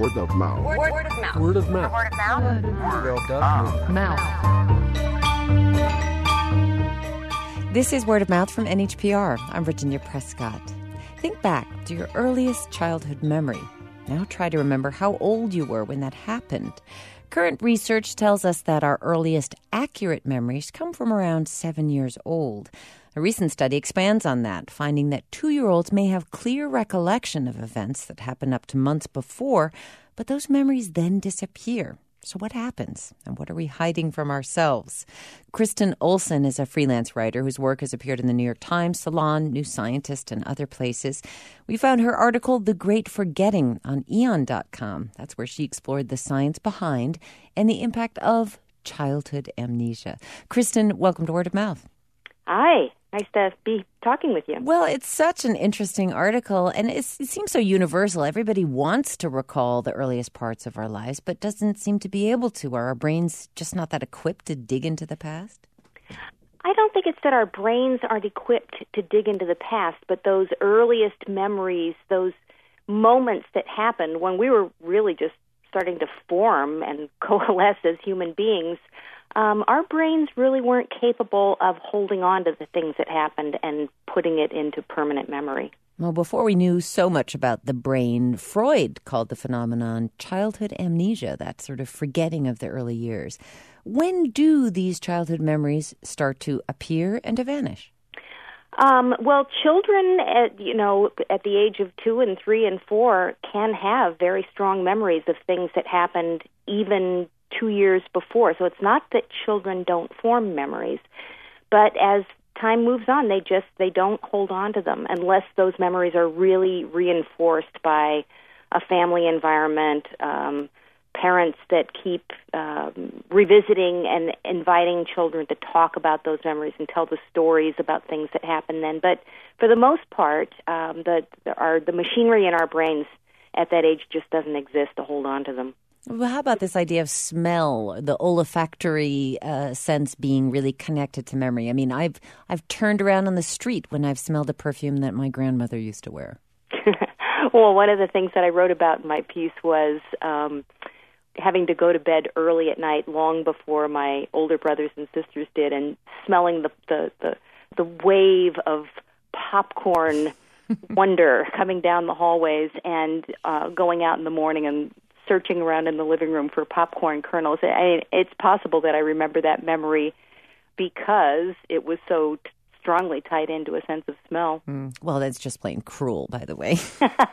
Word of mouth. Word of mouth. Word of mouth. Word of mouth. Word of mouth. This is Word of Mouth from NHPR. I'm Virginia Prescott. Think back to your earliest childhood memory. Now try to remember how old you were when that happened. Current research tells us that our earliest accurate memories come from around 7 years old. A recent study expands on that, finding that 2-year-olds may have clear recollection of events that happened up to months before, but those memories then disappear. So what happens, and what are we hiding from ourselves? Kristen Olson is a freelance writer whose work has appeared in the New York Times, Salon, New Scientist, and other places. We found her article, The Great Forgetting, on Aeon.com. That's where she explored the science behind and the impact of childhood amnesia. Kristen, welcome to Word of Mouth. Hi. Nice to be talking with you. Well, it's such an interesting article, and it seems so universal. Everybody wants to recall the earliest parts of our lives, but doesn't seem to be able to. Are our brains just not that equipped to dig into the past? I don't think it's that our brains aren't equipped to dig into the past, but those earliest memories, those moments that happened when we were really just starting to form and coalesce as human beings, our brains really weren't capable of holding on to the things that happened and putting it into permanent memory. Well, before we knew so much about the brain, Freud called the phenomenon childhood amnesia, that sort of forgetting of the early years. When do these childhood memories start to appear and to vanish? Well, children, at the age of 2 and 3 and 4 can have very strong memories of things that happened even 2 years before. So it's not that children don't form memories, but as time moves on, they don't hold on to them unless those memories are really reinforced by a family environment, parents that keep revisiting and inviting children to talk about those memories and tell the stories about things that happened then. But for the most part, the machinery in our brains at that age just doesn't exist to hold on to them. Well, how about this idea of smell, the olfactory sense being really connected to memory? I mean, I've turned around on the street when I've smelled a perfume that my grandmother used to wear. Well, one of the things that I wrote about in my piece was having to go to bed early at night, long before my older brothers and sisters did, and smelling the wave of popcorn wonder coming down the hallways, and going out in the morning and searching around in the living room for popcorn kernels. It's possible that I remember that memory because it was so strongly tied into a sense of smell. Well, that's just plain cruel, by the way.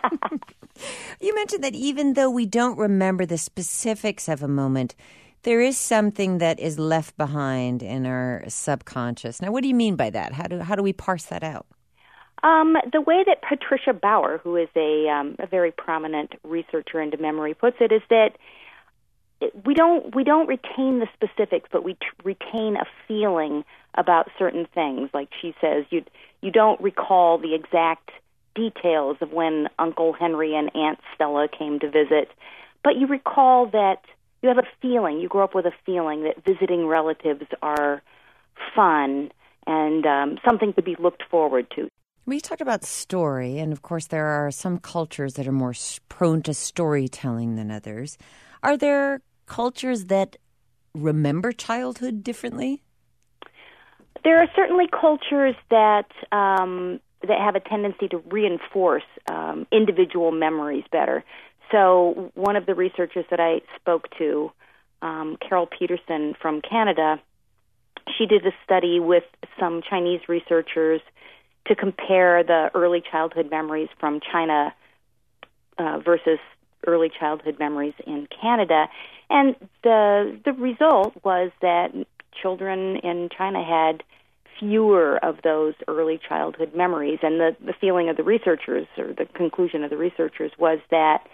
You mentioned that even though we don't remember the specifics of a moment, there is something that is left behind in our subconscious. Now, what do you mean by that? How do we parse that out? The way that Patricia Bauer, who is a very prominent researcher into memory, puts it is that we don't retain the specifics, but we retain a feeling about certain things. Like she says, you don't recall the exact details of when Uncle Henry and Aunt Stella came to visit, but you recall that you have a feeling. You grow up with a feeling that visiting relatives are fun and something to be looked forward to. We talked about story, and of course there are some cultures that are more prone to storytelling than others. Are there cultures that remember childhood differently? There are certainly cultures that have a tendency to reinforce individual memories better. So one of the researchers that I spoke to, Carol Peterson from Canada, she did a study with some Chinese researchers to compare the early childhood memories from China versus early childhood memories in Canada. And the result was that children in China had fewer of those early childhood memories. And the feeling of the researchers, or the conclusion of the researchers, was that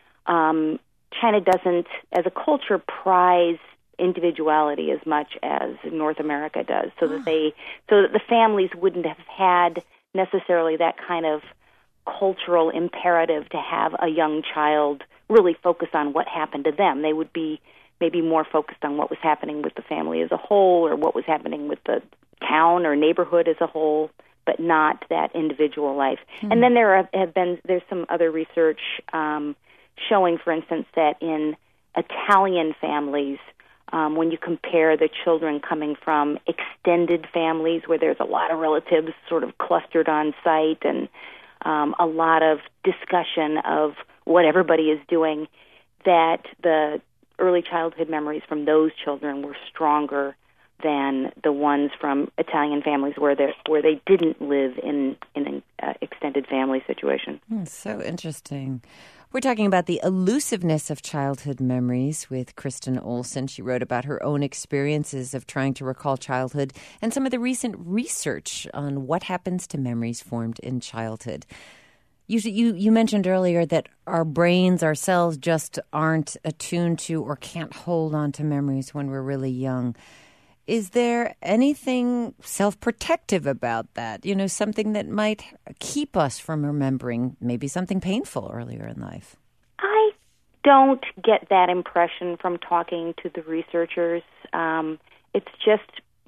China doesn't, as a culture, prize individuality as much as North America does, so that the families wouldn't have had necessarily that kind of cultural imperative to have a young child really focus on what happened to them. They would be maybe more focused on what was happening with the family as a whole, or what was happening with the town or neighborhood as a whole, but not that individual life. And then there's some other research showing, for instance, that in Italian families, when you compare the children coming from extended families where there's a lot of relatives sort of clustered on site and a lot of discussion of what everybody is doing, that the early childhood memories from those children were stronger than the ones from Italian families where they didn't live in an extended family situation. So interesting. We're talking about the elusiveness of childhood memories with Kristen Olson. She wrote about her own experiences of trying to recall childhood and some of the recent research on what happens to memories formed in childhood. You mentioned earlier that our brains, ourselves, just aren't attuned to or can't hold on to memories when we're really young. Is there anything self-protective about that? Something that might keep us from remembering maybe something painful earlier in life? I don't get that impression from talking to the researchers. It's just,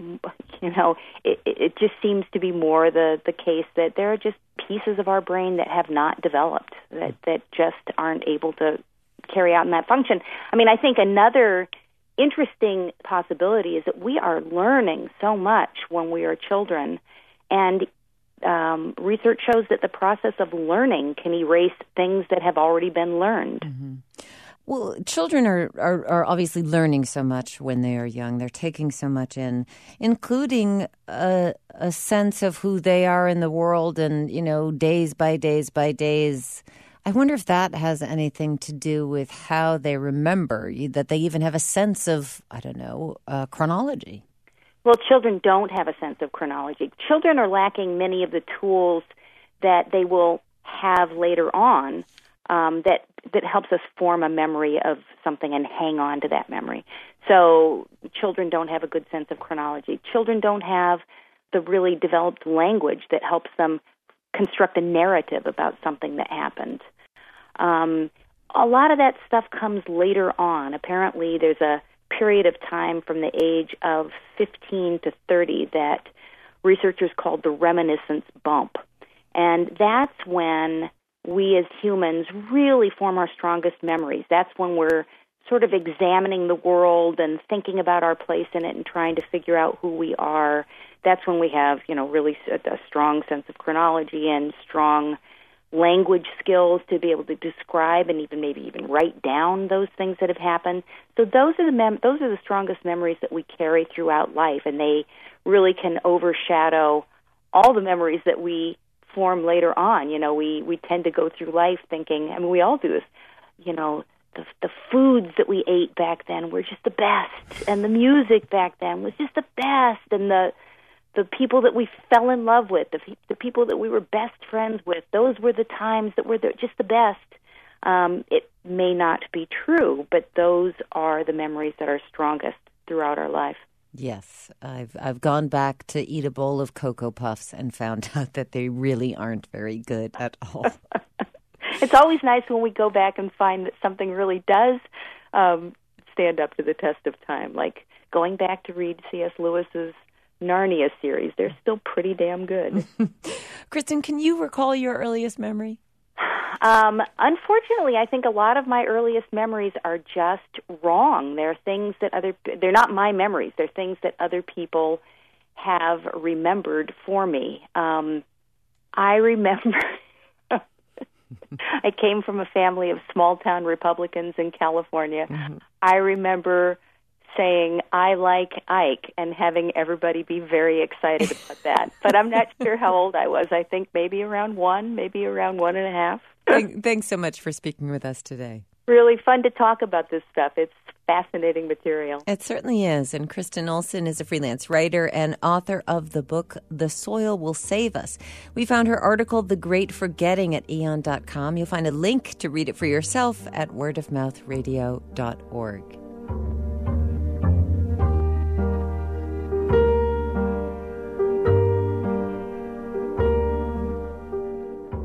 it just seems to be more the case that there are just pieces of our brain that have not developed, that just aren't able to carry out in that function. I mean, I think another interesting possibility is that we are learning so much when we are children, and research shows that the process of learning can erase things that have already been learned. Mm-hmm. Well, children are obviously learning so much when they are young. They're taking so much in, including a sense of who they are in the world and, days by days. I wonder if that has anything to do with how they remember, that they even have a sense of, chronology. Well, children don't have a sense of chronology. Children are lacking many of the tools that they will have later on that helps us form a memory of something and hang on to that memory. So children don't have a good sense of chronology. Children don't have the really developed language that helps them construct a narrative about something that happened. A lot of that stuff comes later on. Apparently, there's a period of time from the age of 15 to 30 that researchers called the reminiscence bump. And that's when we as humans really form our strongest memories. That's when we're sort of examining the world and thinking about our place in it and trying to figure out who we are. That's when we have, really a strong sense of chronology and strong language skills to be able to describe and maybe even write down those things that have happened. So those are the strongest memories that we carry throughout life, and they really can overshadow all the memories that we form later on. We tend to go through life thinking, we all do this, the foods that we ate back then were just the best, and the music back then was just the best, and the people that we fell in love with, the people that we were best friends with, those were the times that were just the best. It may not be true, but those are the memories that are strongest throughout our life. Yes, I've gone back to eat a bowl of Cocoa Puffs and found out that they really aren't very good at all. It's always nice when we go back and find that something really does stand up to the test of time, like going back to read C.S. Lewis's Narnia series. They're still pretty damn good. Kristen, can you recall your earliest memory? Unfortunately, I think a lot of my earliest memories are just wrong. They're things that they're not my memories. They're things that other people have remembered for me. I remember I came from a family of small-town Republicans in California. Mm-hmm. I remember saying, "I like Ike," and having everybody be very excited about that. But I'm not sure how old I was. I think maybe around 1, maybe around 1.5. Thanks so much for speaking with us today. Really fun to talk about this stuff. It's fascinating material. It certainly is. And Kristen Olson is a freelance writer and author of the book, The Soil Will Save Us. We found her article, The Great Forgetting, at aeon.com. You'll find a link to read it for yourself at wordofmouthradio.org.